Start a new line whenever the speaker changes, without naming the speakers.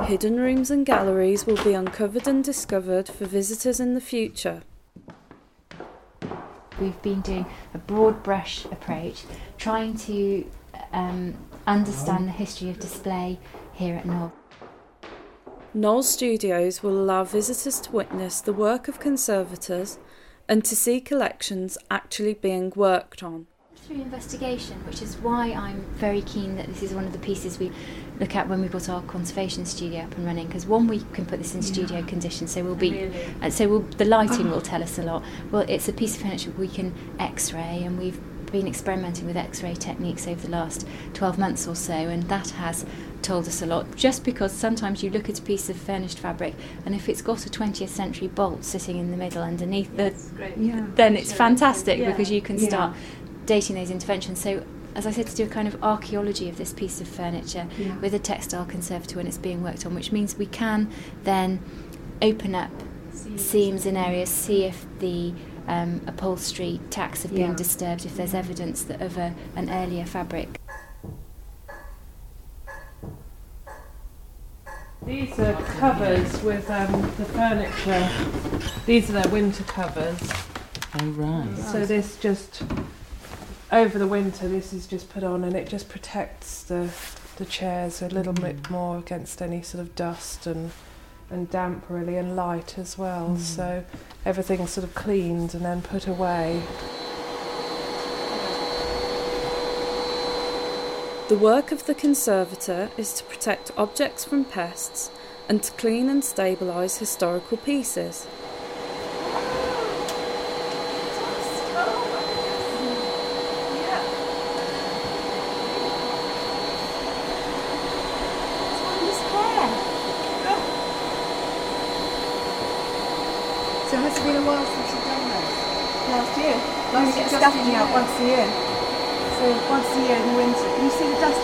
hidden rooms and galleries will be uncovered and discovered for visitors in the future.
We've been doing a broad brush approach, trying to understand the history of display here at Knoll.
Knoll Studios will allow visitors to witness the work of conservators and to see collections actually being worked on.
Through investigation, which is why I'm very keen that this is one of the pieces we look at when we've got our conservation studio up and running, because one, we can put this in studio condition, so the lighting will tell us a lot. Well, it's a piece of furniture we can x-ray, and we've been experimenting with x-ray techniques over the last 12 months or so, and that has told us a lot, just because sometimes you look at a piece of furnished fabric and if it's got a 20th century bolt sitting in the middle underneath then it's fantastic, because you can start dating those interventions. So as I said, to do a kind of archaeology of this piece of furniture with a textile conservator when it's being worked on, which means we can then open up seams in areas, see if the upholstery tacks have been disturbed, if there's evidence that of an earlier fabric.
These are covers with the furniture. These are their winter covers.
Oh, right.
So this just, over the winter, this is just put on, and it just protects the chairs a little bit more against any sort of dust and damp, really, and light as well. So everything's sort of cleaned and then put away.
The work of the conservator is to protect objects from pests and to clean and stabilise historical pieces.
So has it been a while since you've done this? Last year. You get scaffolding out once a year. So once a year in the winter. Can you see the dust